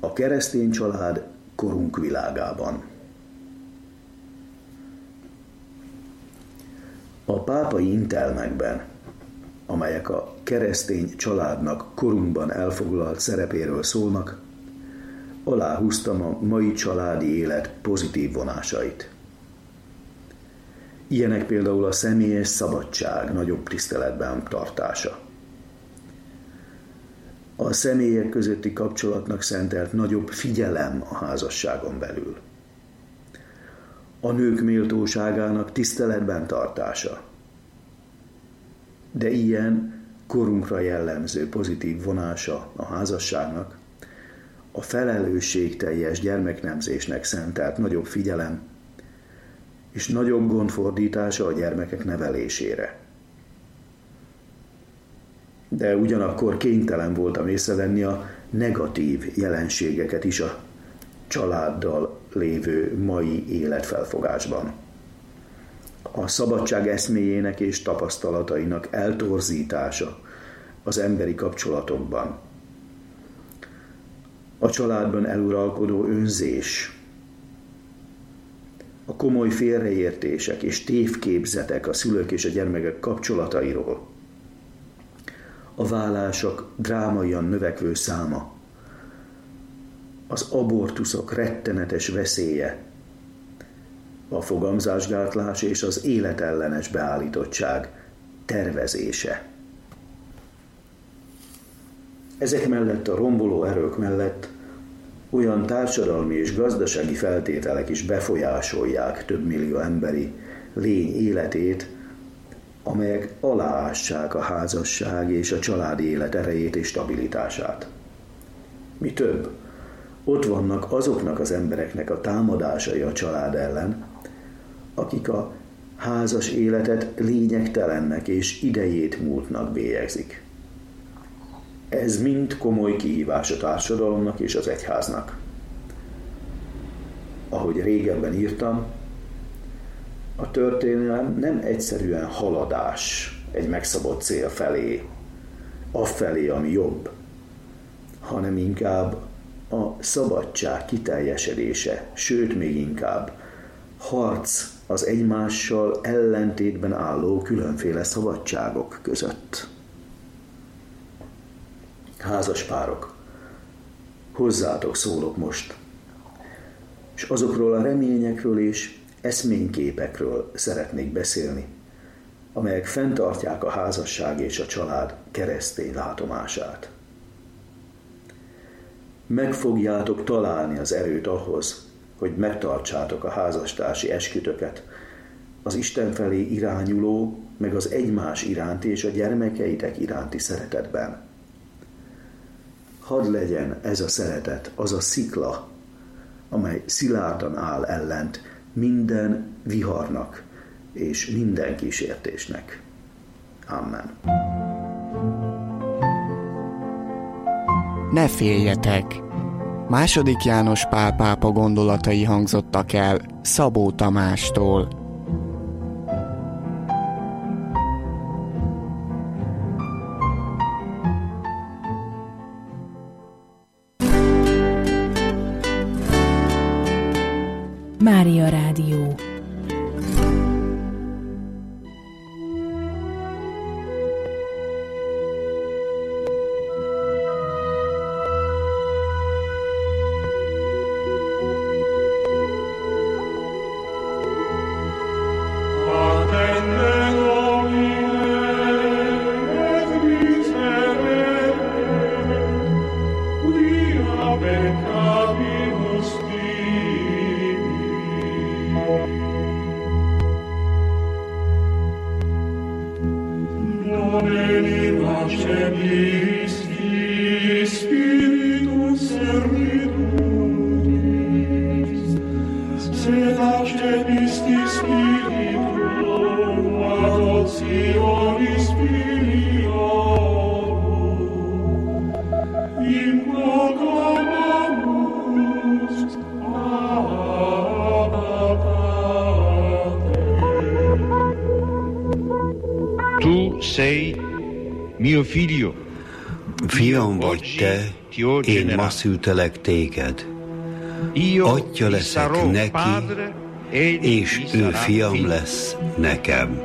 A keresztény család korunk világában. A pápai intelmekben, amelyek a keresztény családnak korunkban elfoglalt szerepéről szólnak, aláhúztam a mai családi élet pozitív vonásait. Ilyenek például a személyes szabadság nagyobb tiszteletben tartása. A személyek közötti kapcsolatnak szentelt nagyobb figyelem a házasságon belül. A nők méltóságának tiszteletben tartása. De ilyen korunkra jellemző pozitív vonása a házasságnak a felelősségteljes gyermeknemzésnek szentelt nagyobb figyelem és nagyobb gondfordítása a gyermekek nevelésére. De ugyanakkor kénytelen voltam észrevenni a negatív jelenségeket is a családdal lévő mai életfelfogásban. A szabadság eszméjének és tapasztalatainak eltorzítása az emberi kapcsolatokban. A családban eluralkodó önzés, a komoly félreértések és tévképzetek a szülők és a gyermekek kapcsolatairól, a válások drámaian növekvő száma, az abortuszok rettenetes veszélye, a fogamzásgátlás és az életellenes beállítottság tervezése. Ezek mellett, a romboló erők mellett olyan társadalmi és gazdasági feltételek is befolyásolják több millió emberi lény életét, amelyek aláássák a házasság és a családi élet erejét és stabilitását. Mi több, ott vannak azoknak az embereknek a támadásai a család ellen, akik a házas életet lényegtelennek és idejét múltnak bélyegzik. Ez mind komoly kihívás a társadalomnak és az egyháznak. Ahogy régebben írtam, a történelem nem egyszerűen haladás egy megszabott cél felé, afelé, ami jobb, hanem inkább a szabadság kiteljesedése, sőt még inkább harc az egymással ellentétben álló különféle szabadságok között. Házaspárok, hozzátok szólok most, és azokról a reményekről és eszményképekről szeretnék beszélni, amelyek fenntartják a házasság és a család keresztény látomását. Meg fogjátok találni az erőt ahhoz, hogy megtartsátok a házastársi eskütöket, az Isten felé irányuló, meg az egymás iránti és a gyermekeitek iránti szeretetben. Hadd legyen ez a szeretet az a szikla, amely szilárdan áll ellent minden viharnak és minden kísértésnek. Amen. Ne féljetek! II. János Pál pápa gondolatai hangzottak el Szabó Tamástól. Mária Rádió. Tu sei mio figlio. Fiam vagy te, én ma szültelek téged. Atya leszek neki, és ő fiam lesz nekem.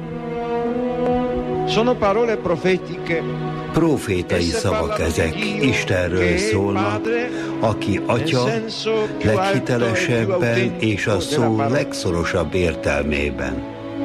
Profétai szavak ezek, Istenről szólnak, aki atya leghitelesebben és a szó legszorosabb értelmében.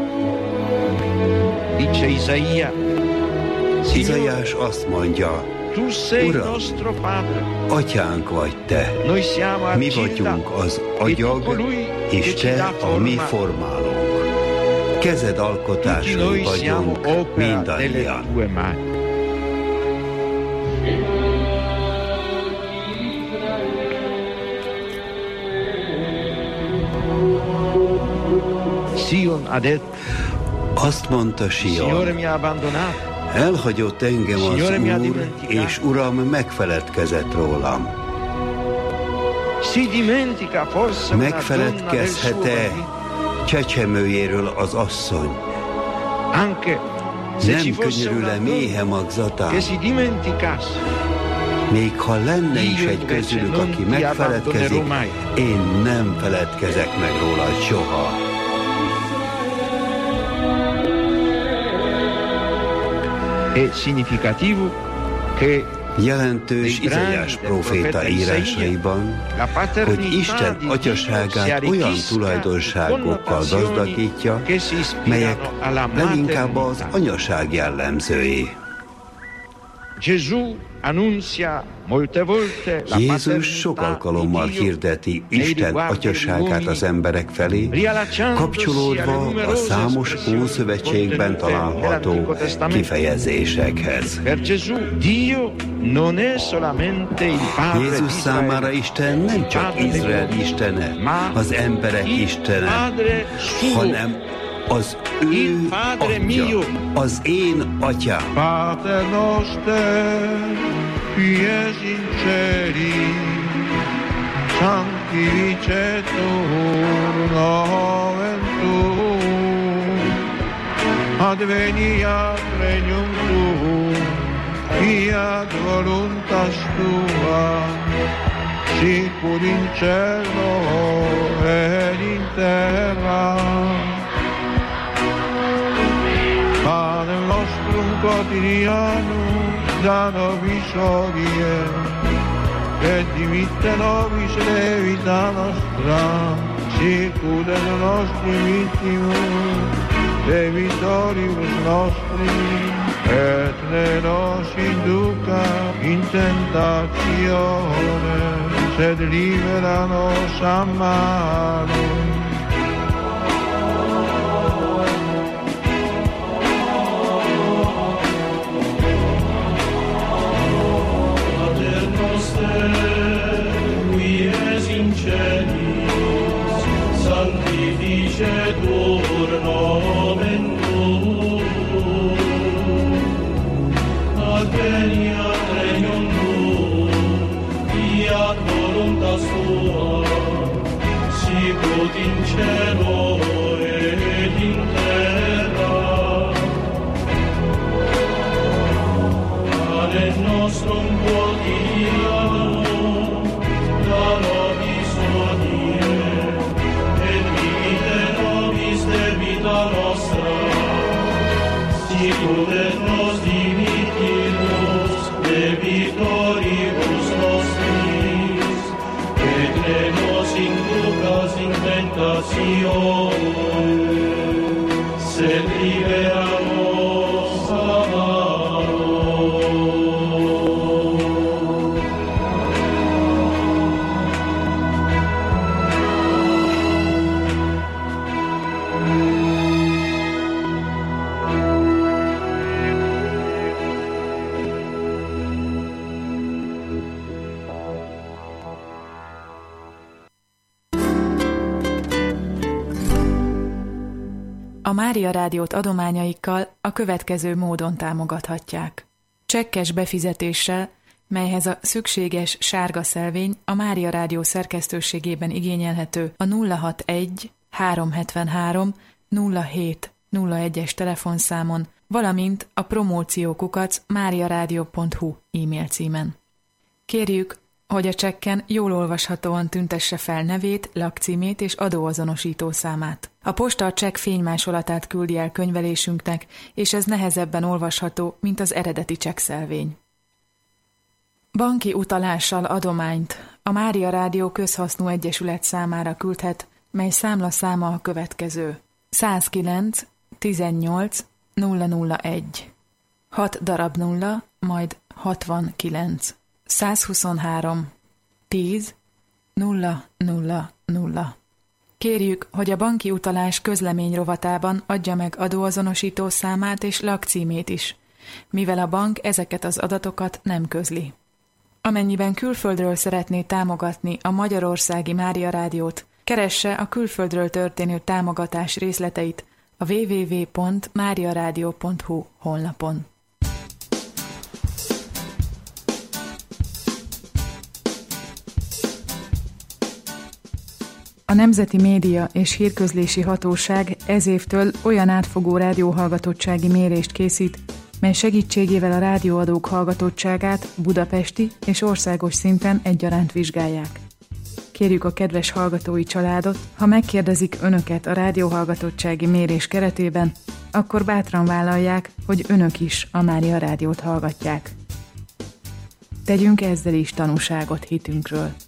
Izaiás azt mondja, Uram, atyánk vagy te, mi vagyunk az agyag, és te a mi formálónk. Kezed alkotásai vagyunk mindannyian. Azt mondta Sion, elhagyott engem az Úr, és Uram megfeledkezett rólam. Megfeledkezhet-e csecsemőjéről az asszony? Nem könyörül-e méhe magzatán? Még ha lenne is egy közülük, aki megfeledkezik, én nem feledkezek meg róla soha. Jelentős Izaiás próféta írásaiban, hogy Isten atyaságát olyan tulajdonságokkal gazdagítja, melyek leginkább az anyaság jellemzői. Jézus sok alkalommal hirdeti Isten atyaságát az emberek felé, kapcsolódva a számos Ószövetségben található kifejezésekhez. Jézus számára Isten nem csak Izrael istene, az emberek istene, hanem az ő atya, az én atyám. Pater noster, qui es in celis, sanctificetur nomen tuum, adveniat regnum tuum, fiat voluntas tua, sicut in cielo et in terra. Panem nostrum quotidianum da nobis hodie, et dimitte nobis debita nostra, sicut et nostri vittimus debitoribus nostris, et ne nos induca in tentationem, sed libera nos a malo. Sanctificetur nomen tuum, adveniat regnum tuum, fiat voluntas tua, sicut in cielo et in terra. Panem nostrum quotidianum da nobis hodie, debita nostra, sicut et nos dimittimus debitoribus nostris, et ne nos inducas in tentationem, sed libera nos a malo. A Mária Rádiót adományaikkal a következő módon támogathatják. Csekkes befizetéssel, melyhez a szükséges sárga szelvény a Mária Rádió szerkesztőségében igényelhető a 061 373 0701-es telefonszámon, valamint a promóciókukac mariaradio.hu e-mail címen. Kérjük, hogy a csekken jól olvashatóan tüntesse fel nevét, lakcímét és adóazonosító számát. A posta a csekk fénymásolatát küldi el könyvelésünknek, és ez nehezebben olvasható, mint az eredeti csekkszelvény. Banki utalással adományt a Mária Rádió Közhasznú Egyesület számára küldhet, mely számlaszáma a következő: 109 18 001. 6 darab 0, majd 69. 123 10 000. Kérjük, hogy a banki utalás közlemény rovatában adja meg adóazonosító számát és lakcímét is, mivel a bank ezeket az adatokat nem közli. Amennyiben külföldről szeretné támogatni a Magyarországi Mária Rádiót, keresse a külföldről történő támogatás részleteit a www.mariaradio.hu honlapon. A Nemzeti Média és Hírközlési Hatóság ez évtől olyan átfogó rádióhallgatottsági mérést készít, mely segítségével a rádióadók hallgatottságát budapesti és országos szinten egyaránt vizsgálják. Kérjük a kedves hallgatói családot, ha megkérdezik önöket a rádióhallgatottsági mérés keretében, akkor bátran vállalják, hogy önök is a Mária Rádiót hallgatják. Tegyünk ezzel is tanúságot hitünkről.